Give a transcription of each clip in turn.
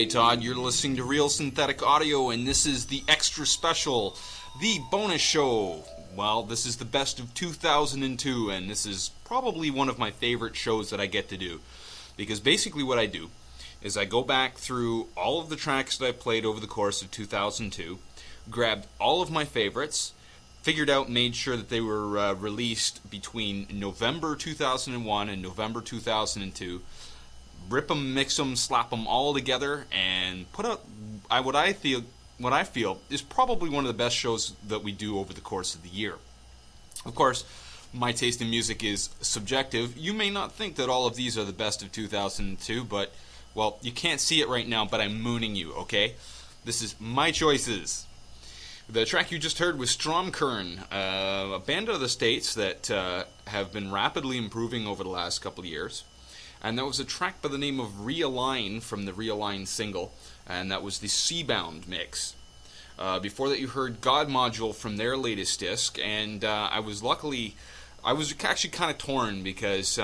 DJ Todd. You're listening to Real Synthetic Audio, and this is the extra special, the bonus show. Well, this is the best of 2002, and this is probably one of my favorite shows that I get to do. Because basically what I do is I go back through all of the tracks that I played over the course of 2002, grabbed all of my favorites, made sure that they were released between November 2001 and November 2002, rip them, mix them, slap them all together, and put out what I feel is probably one of the best shows that we do over the course of the year. Of course, my taste in music is subjective. You may not think that all of these are the best of 2002, but, well, you can't see it right now, but I'm mooning you, okay? This is my choices. The track you just heard was Stromkern, a band out of the States that have been rapidly improving over the last couple of years. And that was a track by the name of Realign from the Realign single, and that was the Seabound mix. Before that you heard God Module from their latest disc, and I was actually kind of torn because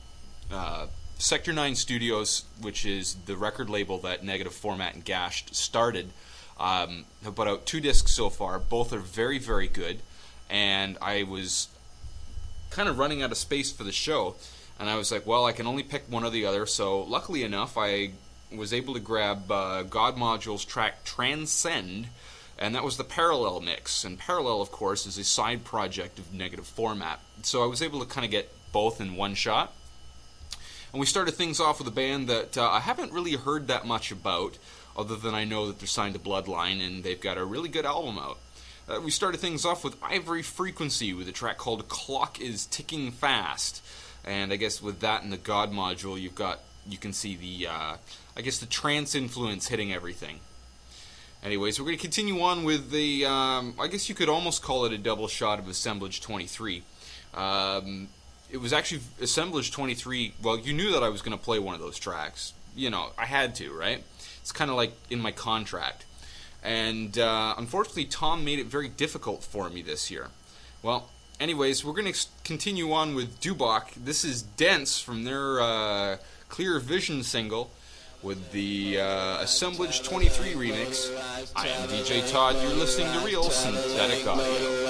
Sector 9 Studios, which is the record label that Negative Format and Gashed started, have put out 2 discs so far. Both are very, very good, and I was kind of running out of space for the show. And I was like, well, I can only pick one or the other, so luckily enough, I was able to grab God Module's track Transcend, and that was the Parallel mix. And Parallel, of course, is a side project of Negative Format. So I was able to kind of get both in one shot. And we started things off with a band that I haven't really heard that much about, other than I know that they're signed to Bloodline, and they've got a really good album out. We started things off with Ivory Frequency with a track called Clock is Ticking Fast. And I guess with that and the God Module, you can see the the trance influence hitting everything. Anyways, we're going to continue on with the I guess you could almost call it a double shot of Assemblage 23. It was actually Assemblage 23. Well, you knew that I was going to play one of those tracks. You know, I had to, right? It's kind of like in my contract. And unfortunately, Tom made it very difficult for me this year. Well, anyways, we're going to continue on with Dubach. This is Dense from their Clear Vision single with the Assemblage 23 remix. I am DJ Todd. You're listening to Real Synthetic Audio.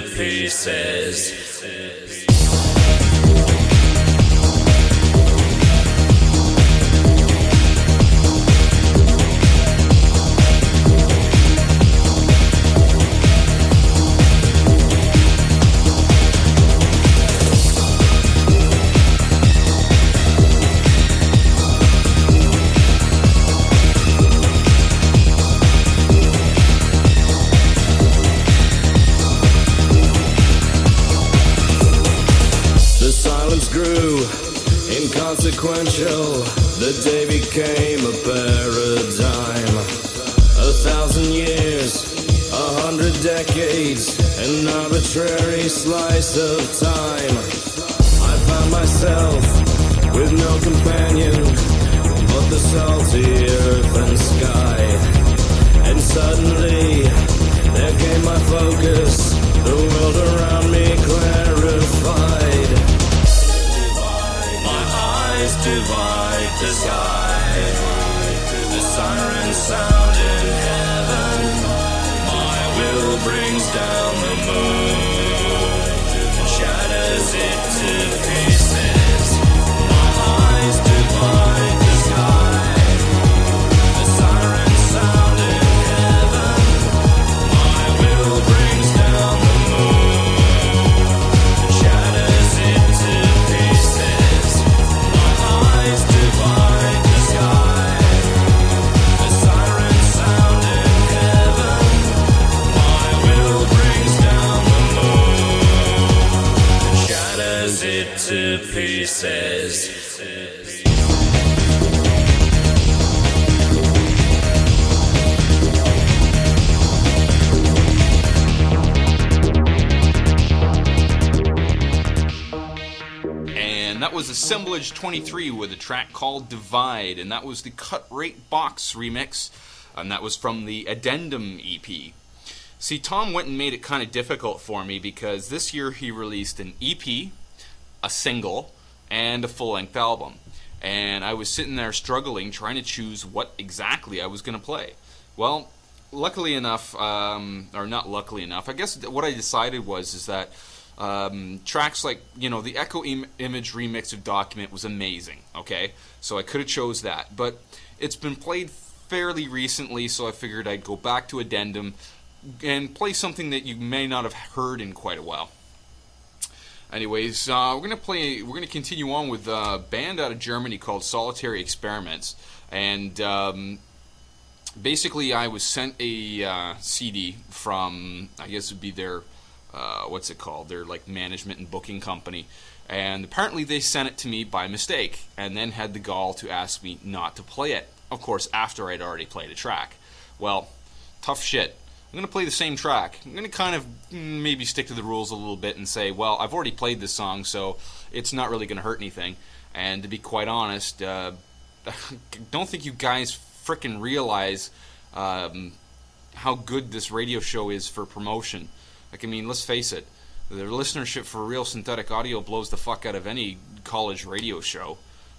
to pieces. Inconsequential, the day became a paradigm. 1,000 years, 100 decades, an arbitrary slice of time. I found myself with no companion but the salty earth and sky. And suddenly, there came my focus, the world around me clarified. Divide the sky, the siren sound in heaven. My will brings down the moon and shatters it to pieces. My eyes divide the sky, the siren sound in heaven. My will brings down the moon and shatters it to pieces. Eyes divide the sky, the siren sound in heaven. My will brings down the moon and shatters it to pieces. That was Assemblage 23 with a track called Divide, and that was the Cut Rate Box remix, and that was from the Addendum EP. See, Tom went and made it kind of difficult for me because this year he released an EP, a single, and a full-length album. And I was sitting there struggling, trying to choose what exactly I was going to play. Well, luckily enough, or not luckily enough, I guess what I decided is that tracks like, the Echo Image remix of Document was amazing, okay? So I could have chose that. But it's been played fairly recently, so I figured I'd go back to Addendum and play something that you may not have heard in quite a while. Anyways, we're gonna continue on with a band out of Germany called Solitary Experiments. And basically I was sent a CD from, I guess it would be their their like management and booking company, and apparently they sent it to me by mistake and then had the gall to ask me not to play it, of course after I'd already played a track. Well, tough shit. I'm going to play the same track. I'm going to kind of maybe stick to the rules a little bit and say, well, I've already played this song, so it's not really going to hurt anything. And to be quite honest, don't think you guys frickin' realize how good this radio show is for promotion. Like, I mean, let's face it, the listenership for Real Synthetic Audio blows the fuck out of any college radio show.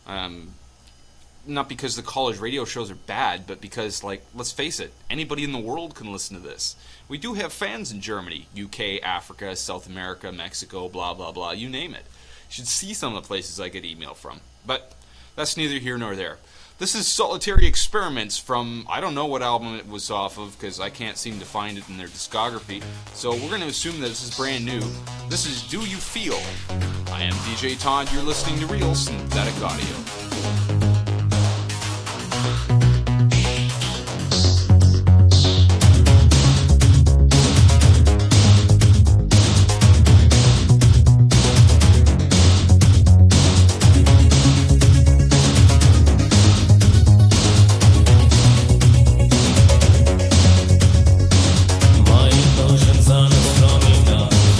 Not because the college radio shows are bad, but because, like, let's face it, anybody in the world can listen to this. We do have fans in Germany, UK, Africa, South America, Mexico, blah, blah, blah, you name it. You should see some of the places I get email from. But that's neither here nor there. This is Solitary Experiments from, I don't know what album it was off of, because I can't seem to find it in their discography, so we're going to assume that this is brand new. This is Do You Feel? I am DJ Todd, you're listening to Real Synthetic Audio.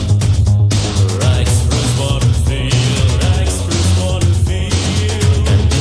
And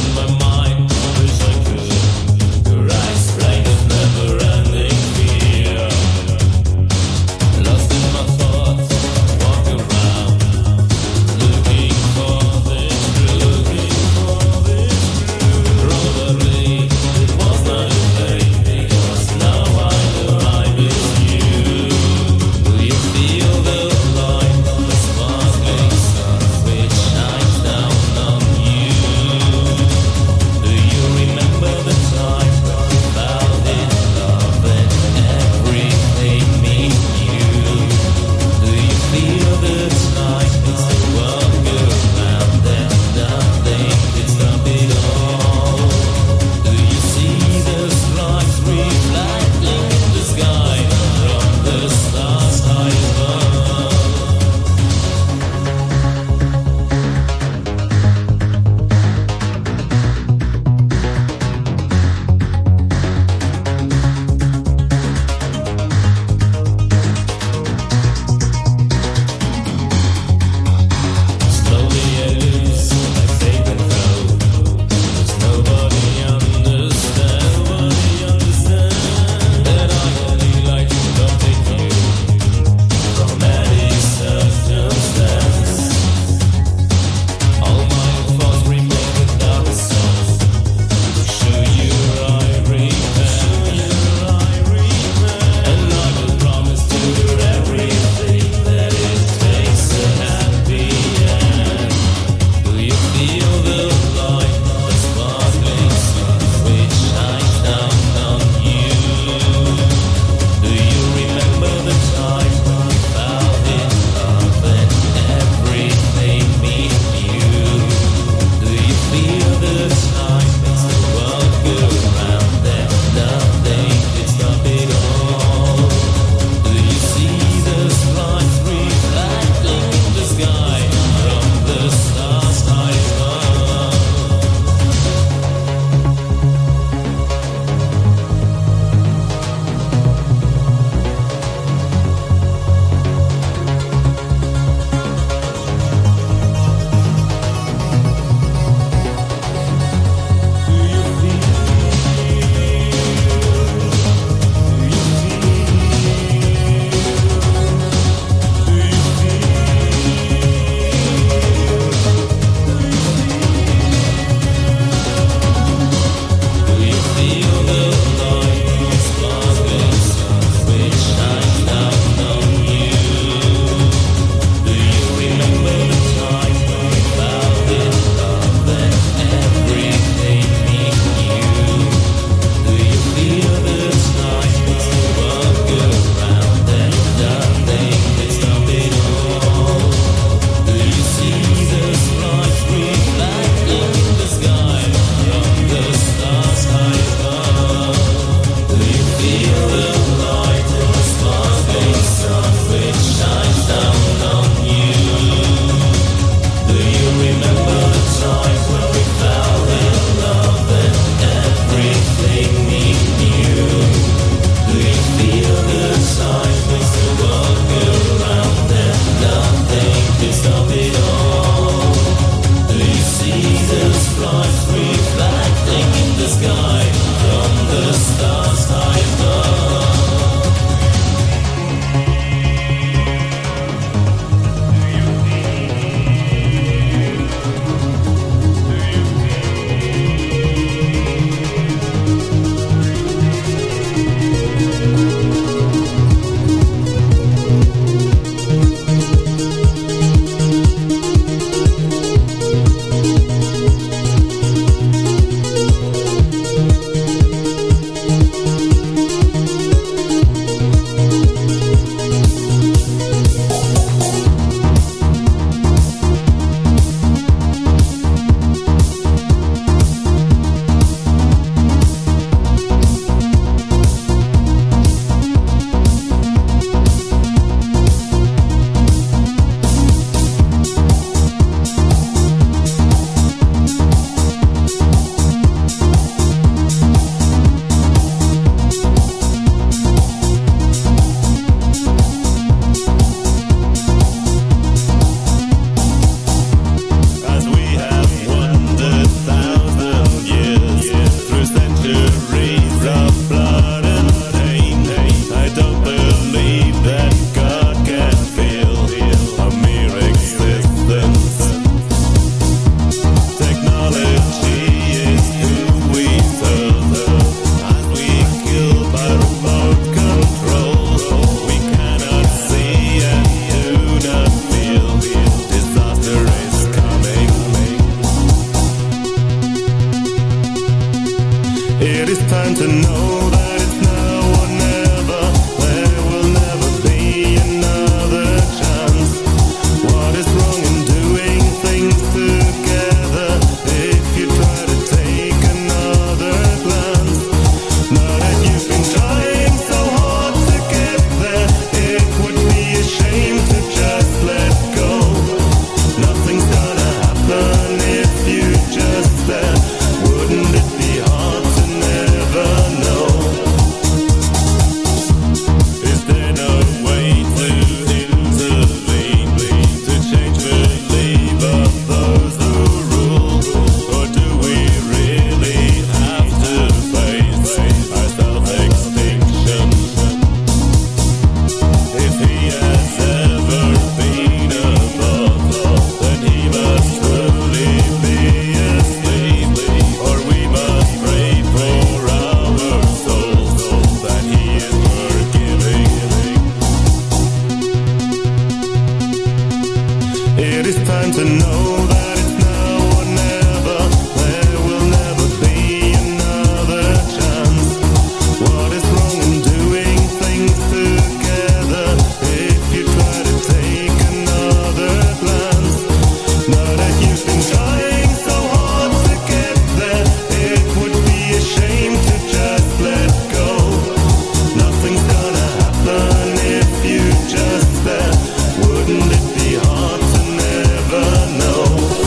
time to know that it's now or never. There will never be another chance. What is wrong in doing things together? If you try to take another glance, now that you've been trying so hard to get there, it would be a shame to just let go. Nothing's gonna happen if you just stare. Wouldn't it be hard to never know?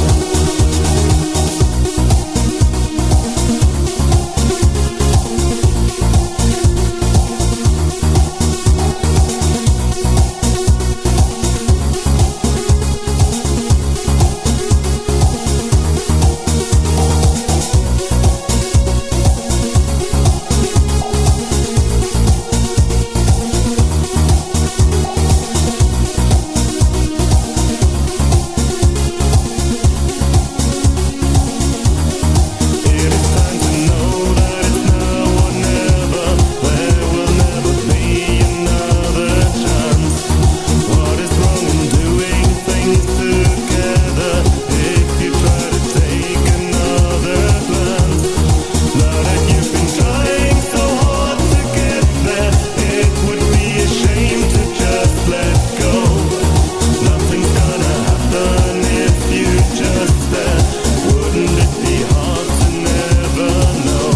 It is time to know that it's now or never. There will never be another chance. What is wrong in doing things together? If you try to take another glance, now that you've been trying so hard to get there, it would be a shame to just let go. Nothing's gonna happen if you just stare. Wouldn't it be hard to never know?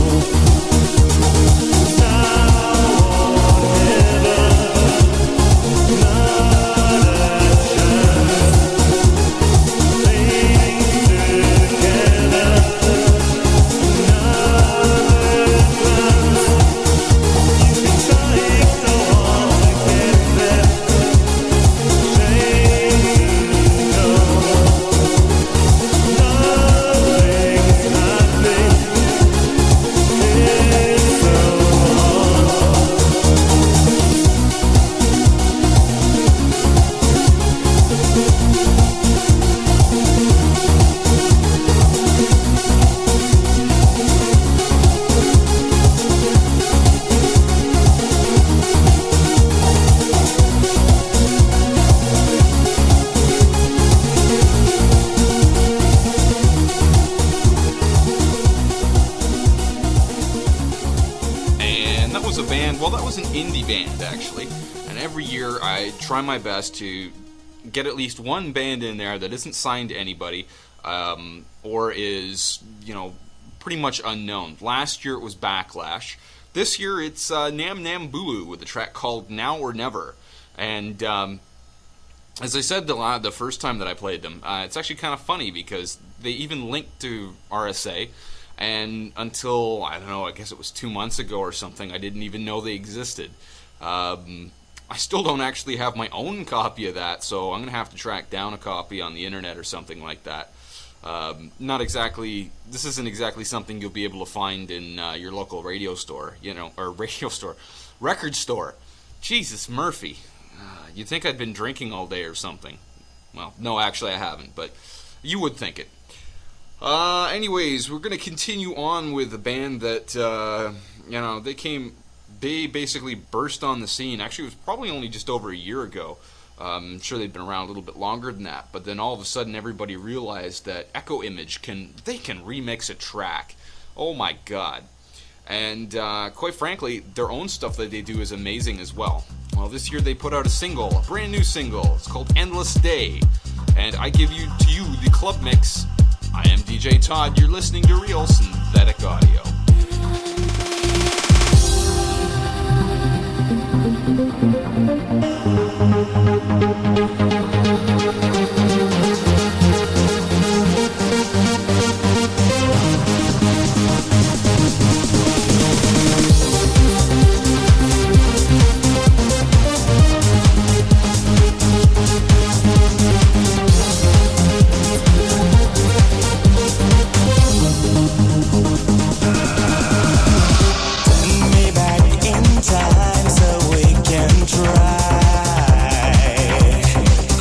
Now or never, not a chance. Things together, another glance. You've been trying so hard to get there. Shame to know nothing's happening. It's so And that was a band, well, that was an indie band, actually. And every year I try my best to get at least one band in there that isn't signed to anybody, or is, pretty much unknown. Last year it was Backlash. This year it's Nam Nam Bulu with a track called Now or Never. And as I said the first time that I played them, it's actually kind of funny because they even linked to RSA. And until, I don't know, I guess it was 2 months ago or something, I didn't even know they existed. I still don't actually have my own copy of that, so I'm going to have to track down a copy on the internet or something like that. This isn't exactly something you'll be able to find in your local radio store, record store. Jesus, Murphy. You'd think I'd been drinking all day or something. Well, no, actually I haven't, but you would think it. Anyways, we're going to continue on with a band that, they basically burst on the scene. Actually, it was probably only just over a year ago. I'm sure they'd been around a little bit longer than that, but then all of a sudden everybody realized that Echo Image can remix a track. Oh my god. And quite frankly, their own stuff that they do is amazing as well. Well, this year they put out a brand new single. It's called Endless Day. And I give to you the club mix. I am DJ Todd. You're listening to Real Synthetic Audio. Time so we can try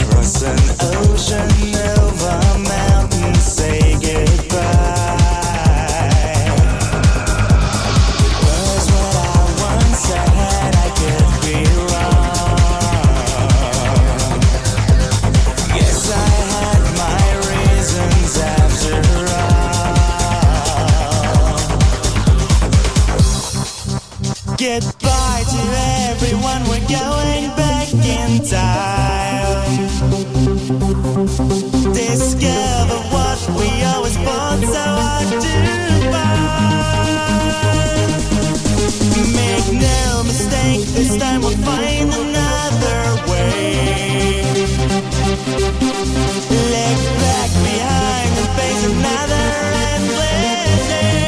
everyone, we're going back in time. Discover what we always fought so hard to find. Make no mistake, this time we'll find another way. Look back behind and face another endless day.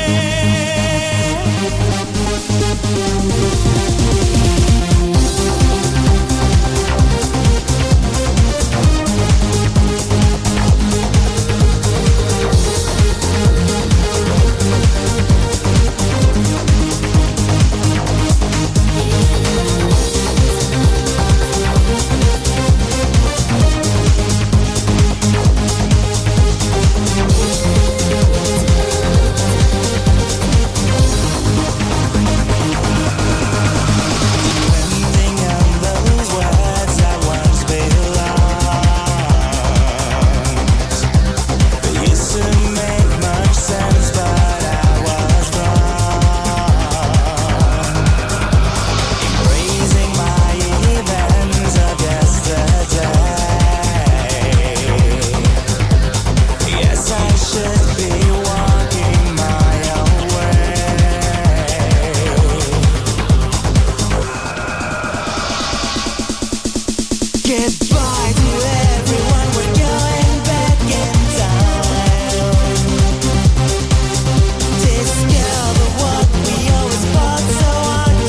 Goodbye to everyone, we're going back in time. Discover what we always fought so hard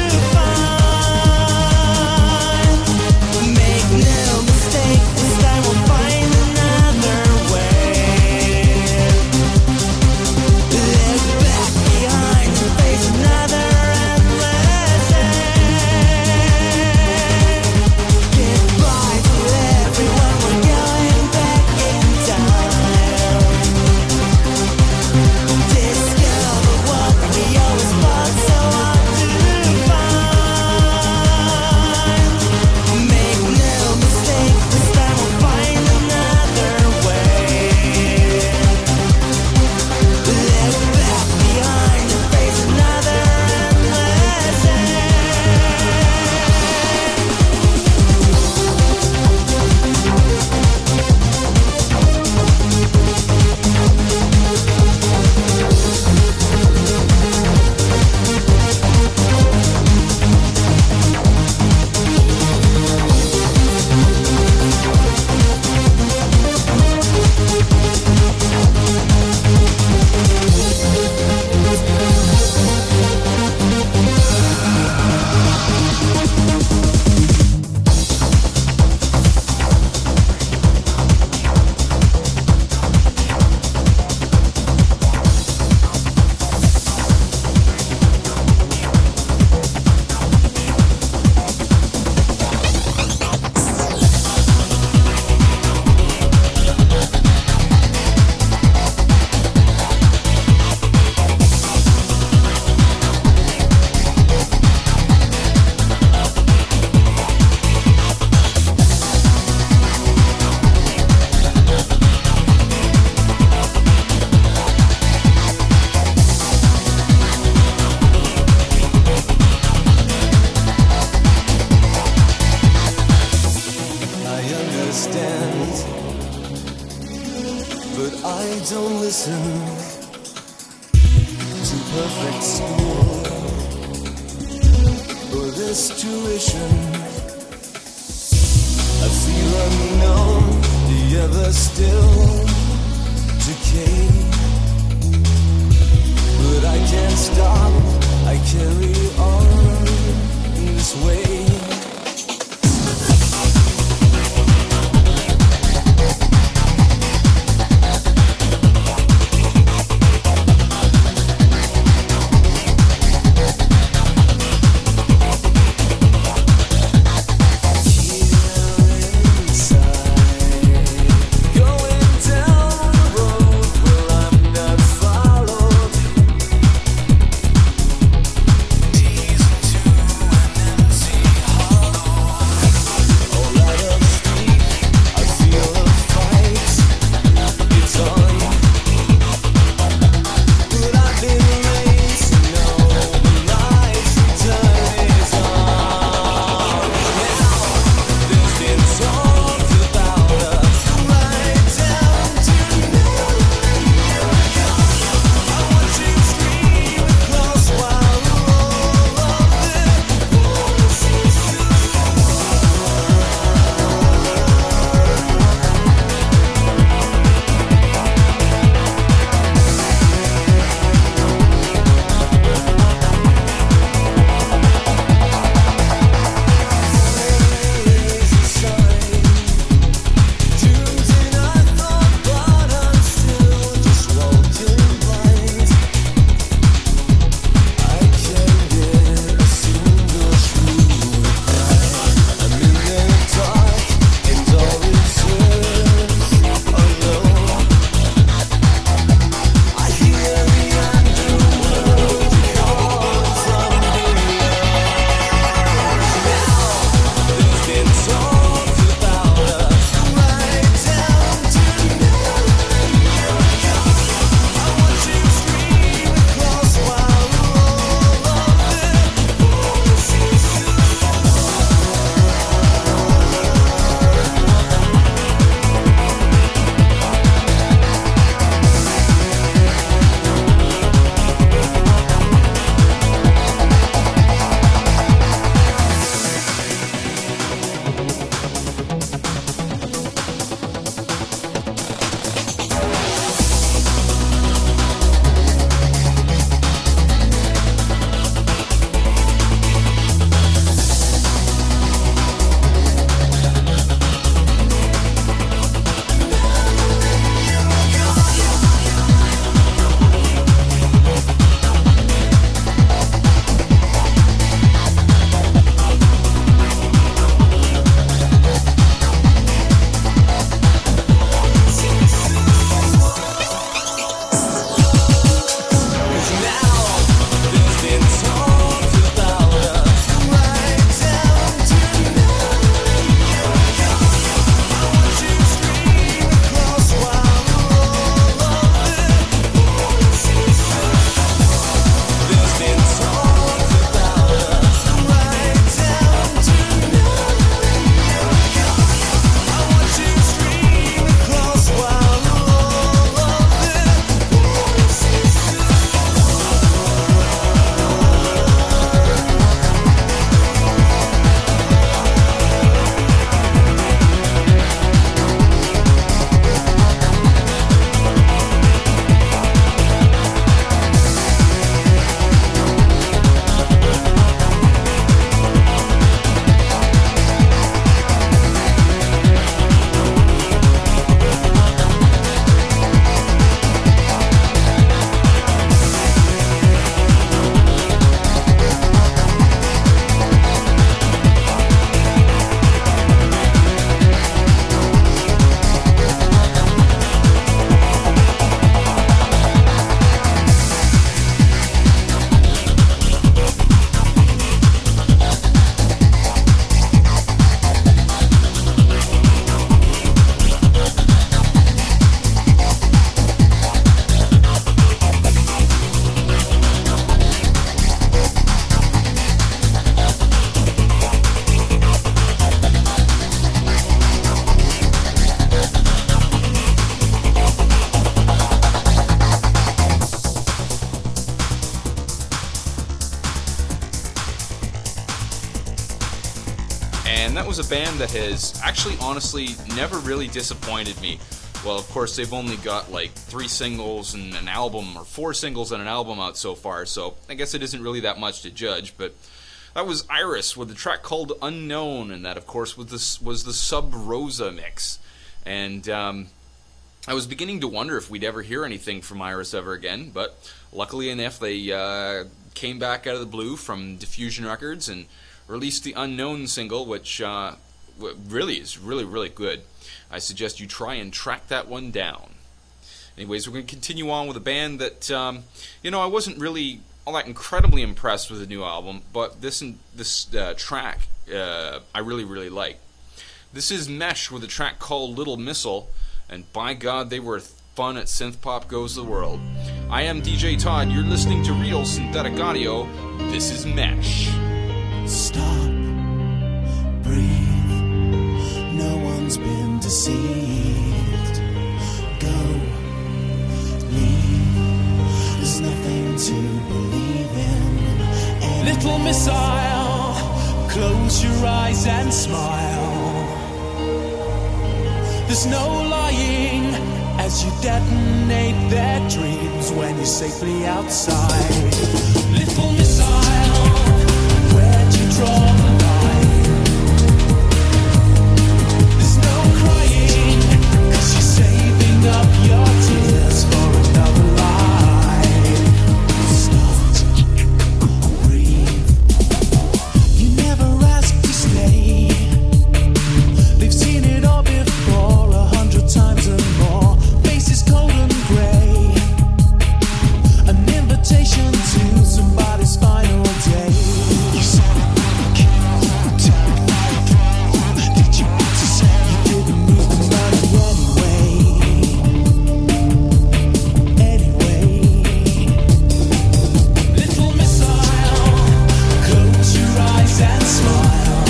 to find. Make no mistake, this time we'll find another way. Look back behind and face another endless day. Goodbye to everyone, we're going back in time. Discover what we always fought so hard to find. Make no mistake, this time we'll find another way. Look back behind and face another endless day. I understand, but I don't listen to perfect school or this tuition. I feel unknown, the ever still decay, but I can't stop, I carry on this way. Going down the road where I'm not followed. Ease into an empty And that was a band that has actually, honestly, never really disappointed me. Well, of course, they've only got like 3 singles and an album, or 4 singles and an album out so far, so I guess it isn't really that much to judge, but that was Iris with a track called Unknown, and that, of course, was the Sub Rosa mix. And I was beginning to wonder if we'd ever hear anything from Iris ever again, but luckily enough, they came back out of the blue from Diffusion Records and released the Unknown single, which really is really good. I suggest you try and track that one down. Anyways, we're going to continue on with a band that, I wasn't really all that incredibly impressed with the new album, but this track I really like. This is Mesh with a track called Little Missile, and by God, they were fun at Synth Pop Goes the World. I am DJ Todd. You're listening to Real Synthetic Audio. This is Mesh. Stop, breathe. No one's been deceived. Go, leave. There's nothing to believe in. And little missile, close your eyes and smile. There's no lying as you detonate their dreams when you're safely outside. Little missile, where'd you draw the line? There's no crying, 'cause you're saving up your tears for another life. Stop, breathe. You never ask to stay. They've seen it all before 100 times or more. Faces cold and grey. An invitation to somebody's final day. You said it would kill, terrified throne. Did you want to say you didn't need the money anyway? Little missile, close your eyes and smile.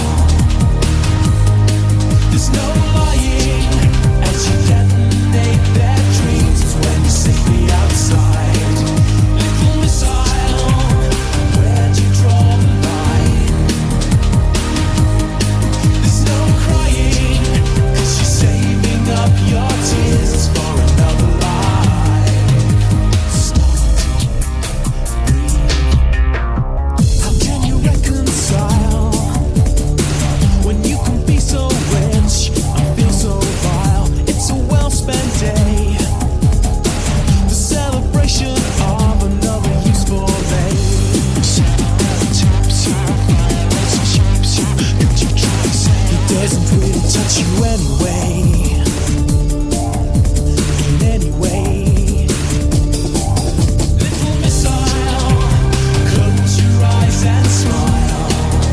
There's no lying as you detonate their dreams when you're safely outside. Little missile, where'd you draw the line? There's no crying, 'cause you're saving up your tears for another life. Stop, breathe. How can you reconcile when you can be so rich and feel so vile? It's a well-spent day, the celebration of another useful day. It doesn't really touch you anyway. In any way. Little missile, close your eyes and smile.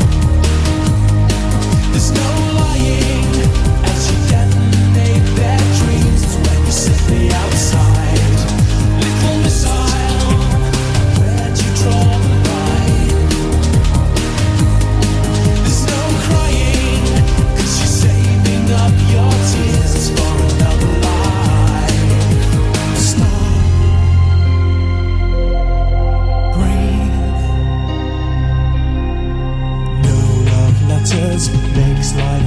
There's no lying as you detonate their dreams when you're safely outside. Little missile, where'd you draw the line? There's no crying, 'cause you're saving up your tears for another life. Stop, breathe. No love letters, makes life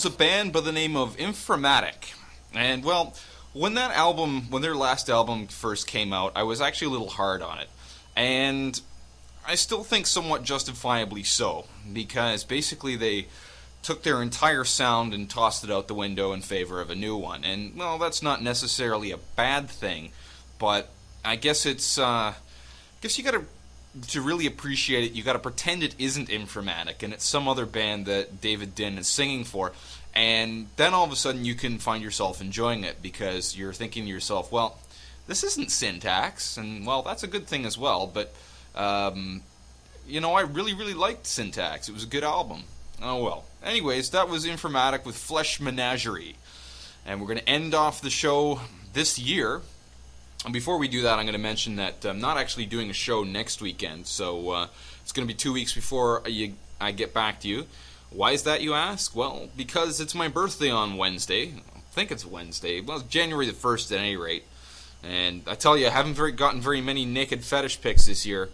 was a band by the name of Inframatic. And, well, when their last album first came out, I was actually a little hard on it. And I still think somewhat justifiably so, because basically they took their entire sound and tossed it out the window in favor of a new one. And, well, that's not necessarily a bad thing, but I guess it's, you gotta, to really appreciate it, you gotta pretend it isn't Inframatic, and it's some other band that David Din is singing for, and then all of a sudden you can find yourself enjoying it, because you're thinking to yourself, well, this isn't Syntax, and, well, that's a good thing as well, but, I really, really liked Syntax. It was a good album. Oh well. Anyways, that was Inframatic with Flesh Menagerie. And we're going to end off the show this year. And before we do that, I'm going to mention that I'm not actually doing a show next weekend. So it's going to be 2 weeks before I get back to you. Why is that, you ask? Well, because it's my birthday on Wednesday. I think it's Wednesday. Well, it's January the 1st at any rate. And I tell you, I haven't gotten very many naked fetish pics this year.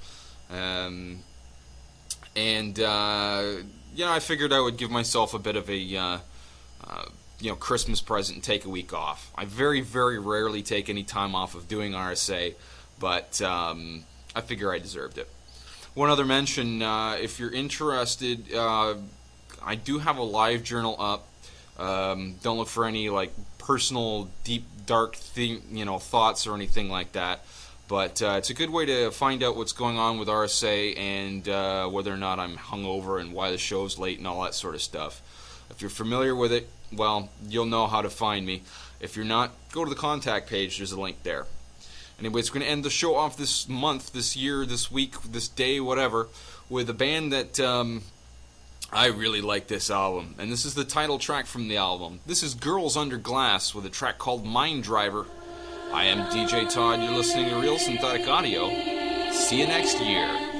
I figured I would give myself a bit of a, Christmas present and take a week off. I very, very rarely take any time off of doing RSA, but I figure I deserved it. One other mention, if you're interested, I do have a live journal up. Don't look for any personal, deep, dark thoughts or anything like that. But it's a good way to find out what's going on with RSA and whether or not I'm hungover and why the show's late and all that sort of stuff. If you're familiar with it, well, you'll know how to find me. If you're not, go to the contact page. There's a link there. Anyway, it's going to end the show off this month, this year, this week, this day, whatever, with a band that I really like this album. And this is the title track from the album. This is Girls Under Glass with a track called Mind Driver. I am DJ Todd. You're listening to Real Synthetic Audio. See you next year.